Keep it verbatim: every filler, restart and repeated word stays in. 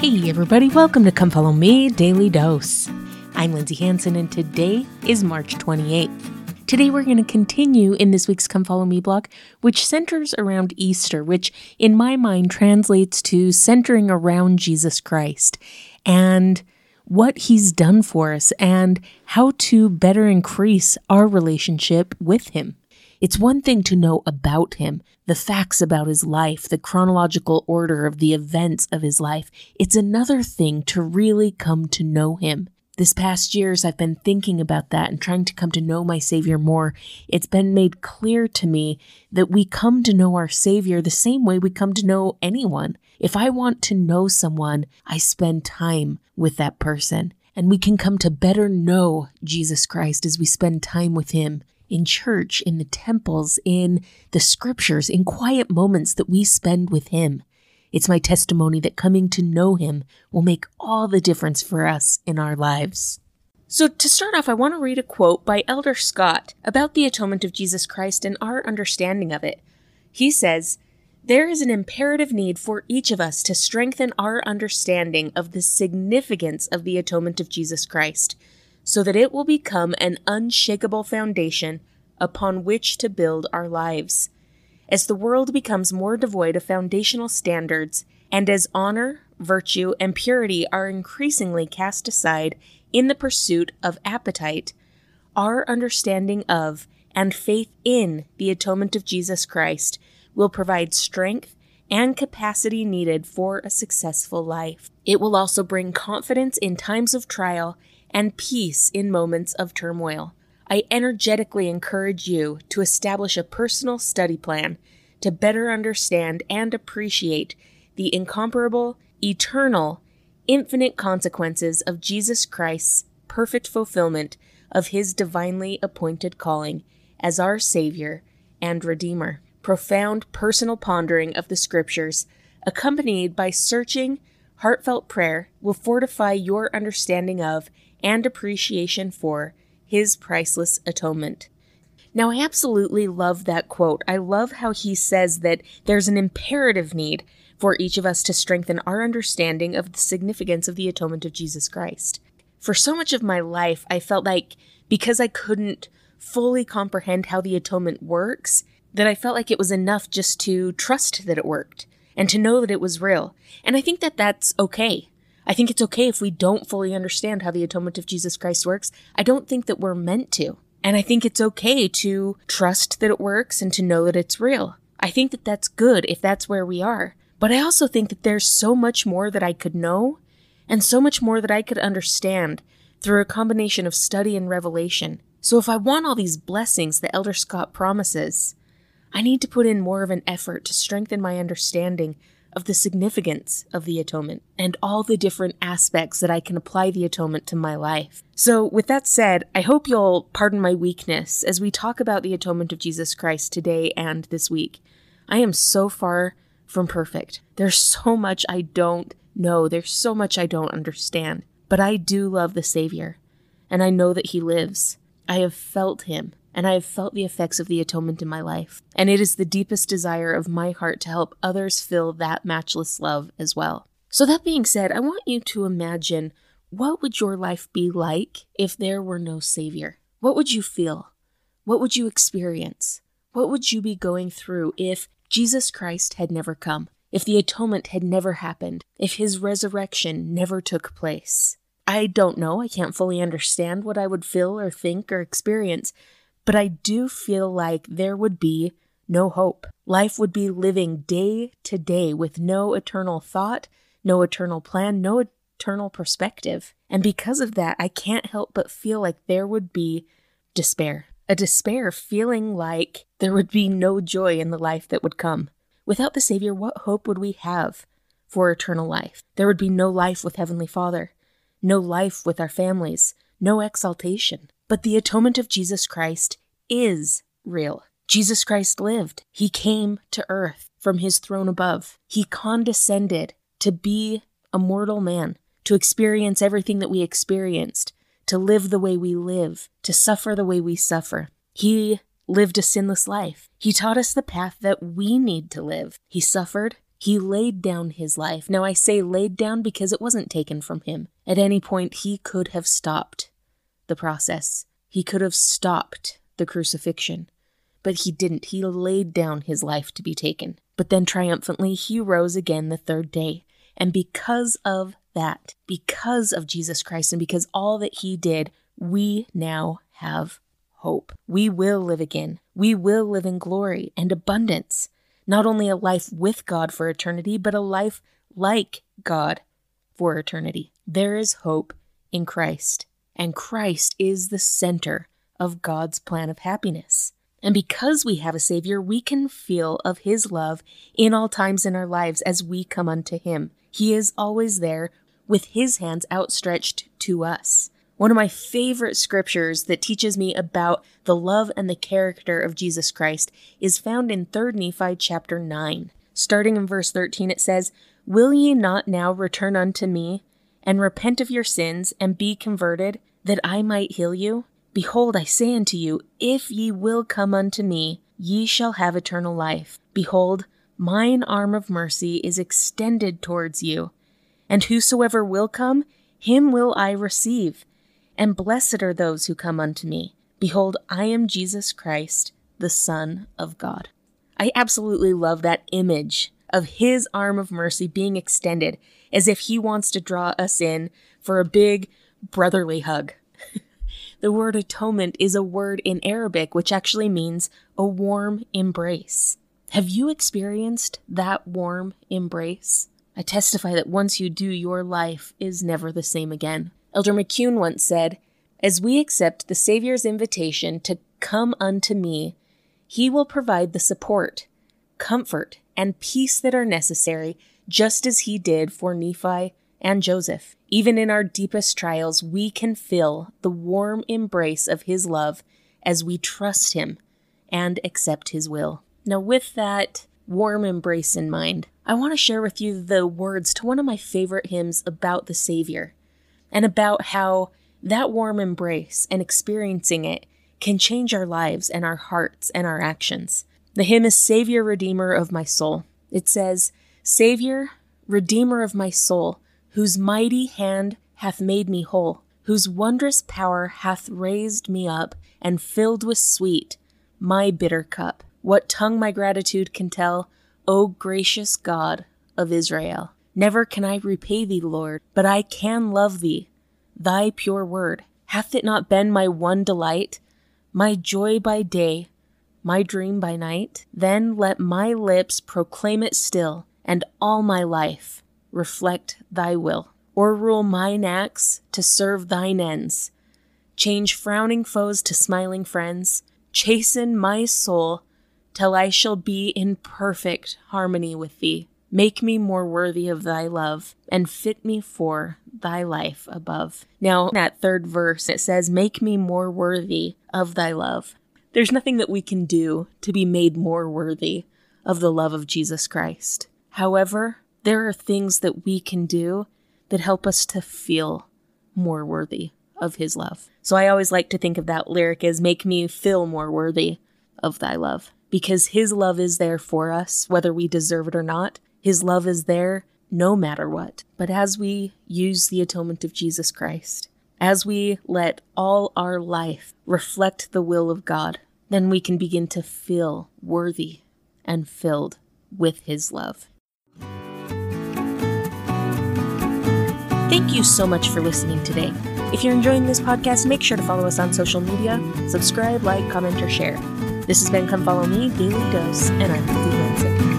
Hey everybody, welcome to Come Follow Me Daily Dose. I'm Lindsay Hanson and today is March twenty-eighth. Today we're going to continue in this week's Come Follow Me blog, which centers around Easter, which in my mind translates to centering around Jesus Christ and what he's done for us and how to better increase our relationship with him. It's one thing to know about him, the facts about his life, the chronological order of the events of his life. It's another thing to really come to know him. This past years, I've been thinking about that and trying to come to know my Savior more. It's been made clear to me that we come to know our Savior the same way we come to know anyone. If I want to know someone, I spend time with that person. And we can come to better know Jesus Christ as we spend time with him. In church, in the temples, in the scriptures, in quiet moments that we spend with him. It's my testimony that coming to know him will make all the difference for us in our lives. So to start off, I want to read a quote by Elder Scott about the atonement of Jesus Christ and our understanding of it. He says, "There is an imperative need for each of us to strengthen our understanding of the significance of the atonement of Jesus Christ, so that it will become an unshakable foundation upon which to build our lives. As the world becomes more devoid of foundational standards, and as honor, virtue, and purity are increasingly cast aside in the pursuit of appetite, our understanding of and faith in the atonement of Jesus Christ will provide strength and capacity needed for a successful life. It will also bring confidence in times of trial and peace in moments of turmoil. I energetically encourage you to establish a personal study plan to better understand and appreciate the incomparable, eternal, infinite consequences of Jesus Christ's perfect fulfillment of his divinely appointed calling as our Savior and Redeemer. Profound personal pondering of the Scriptures, accompanied by searching, heartfelt prayer, will fortify your understanding of and appreciation for his priceless atonement." Now, I absolutely love that quote. I love how he says that there's an imperative need for each of us to strengthen our understanding of the significance of the atonement of Jesus Christ. For so much of my life, I felt like because I couldn't fully comprehend how the atonement works, that I felt like it was enough just to trust that it worked and to know that it was real. And I think that that's okay. I think it's okay if we don't fully understand how the atonement of Jesus Christ works. I don't think that we're meant to. And I think it's okay to trust that it works and to know that it's real. I think that that's good if that's where we are. But I also think that there's so much more that I could know and so much more that I could understand through a combination of study and revelation. So if I want all these blessings that Elder Scott promises, I need to put in more of an effort to strengthen my understanding of the significance of the atonement and all the different aspects that I can apply the atonement to my life. So with that said, I hope you'll pardon my weakness as we talk about the atonement of Jesus Christ today and this week. I am so far from perfect. There's so much I don't know. There's so much I don't understand. But I do love the Savior, and I know that he lives. I have felt him. And I have felt the effects of the atonement in my life. And it is the deepest desire of my heart to help others feel that matchless love as well. So that being said, I want you to imagine, what would your life be like if there were no Savior? What would you feel? What would you experience? What would you be going through if Jesus Christ had never come? If the atonement had never happened? If his resurrection never took place? I don't know. I can't fully understand what I would feel or think or experience. But I do feel like there would be no hope. Life would be living day to day with no eternal thought, no eternal plan, no eternal perspective. And because of that, I can't help but feel like there would be despair. A despair feeling like there would be no joy in the life that would come. Without the Savior, what hope would we have for eternal life? There would be no life with Heavenly Father, no life with our families, no exaltation. But the atonement of Jesus Christ is real. Jesus Christ lived. He came to earth from his throne above. He condescended to be a mortal man, to experience everything that we experienced, to live the way we live, to suffer the way we suffer. He lived a sinless life. He taught us the path that we need to live. He suffered, He laid down his life. Now I say laid down because it wasn't taken from him. At any point, he could have stopped the process. He could have stopped the crucifixion. But he didn't. He laid down his life to be taken. But then triumphantly, he rose again the third day. And because of that, because of Jesus Christ, and because all that he did, we now have hope. We will live again. We will live in glory and abundance. Not only a life with God for eternity, but a life like God for eternity. There is hope in Christ, and Christ is the center of God's plan of happiness. And because we have a Savior, we can feel of his love in all times in our lives as we come unto him. He is always there with his hands outstretched to us. One of my favorite scriptures that teaches me about the love and the character of Jesus Christ is found in Third Nephi chapter nine. Starting in verse thirteen, it says, "Will ye not now return unto me, and repent of your sins, and be converted, that I might heal you? Behold, I say unto you, if ye will come unto me, ye shall have eternal life. Behold, mine arm of mercy is extended towards you, and whosoever will come, him will I receive. And blessed are those who come unto me. Behold, I am Jesus Christ, the Son of God." I absolutely love that image of his arm of mercy being extended as if he wants to draw us in for a big brotherly hug. The word atonement is a word in Arabic which actually means a warm embrace. Have you experienced that warm embrace? I testify that once you do, your life is never the same again. Elder McCune once said, "As we accept the Savior's invitation to come unto me, he will provide the support, comfort, and peace that are necessary, just as he did for Nephi and Joseph. Even in our deepest trials, we can feel the warm embrace of his love as we trust him and accept his will." Now, with that warm embrace in mind, I want to share with you the words to one of my favorite hymns about the Savior, and about how that warm embrace and experiencing it can change our lives and our hearts and our actions. The hymn is "Savior, Redeemer of my soul." It says, "Savior, Redeemer of my soul, whose mighty hand hath made me whole, whose wondrous power hath raised me up and filled with sweet my bitter cup. What tongue my gratitude can tell, O gracious God of Israel? Never can I repay thee, Lord, but I can love thee, thy pure word. Hath it not been my one delight, my joy by day, my dream by night? Then let my lips proclaim it still, and all my life reflect thy will. O'errule mine acts to serve thine ends. Change frowning foes to smiling friends. Chasten my soul till I shall be in perfect harmony with thee. Make me more worthy of thy love, and fit me for thy life above." Now, in that third verse, it says, "Make me more worthy of thy love." There's nothing that we can do to be made more worthy of the love of Jesus Christ. However, there are things that we can do that help us to feel more worthy of his love. So I always like to think of that lyric as, "Make me feel more worthy of thy love." Because his love is there for us, whether we deserve it or not. His love is there no matter what. But as we use the atonement of Jesus Christ, as we let all our life reflect the will of God, then we can begin to feel worthy and filled with his love. Thank you so much for listening today. If you're enjoying this podcast, make sure to follow us on social media, subscribe, like, comment, or share. This has been Come Follow Me, Daily Dose, and I'm Lindsay Hansen.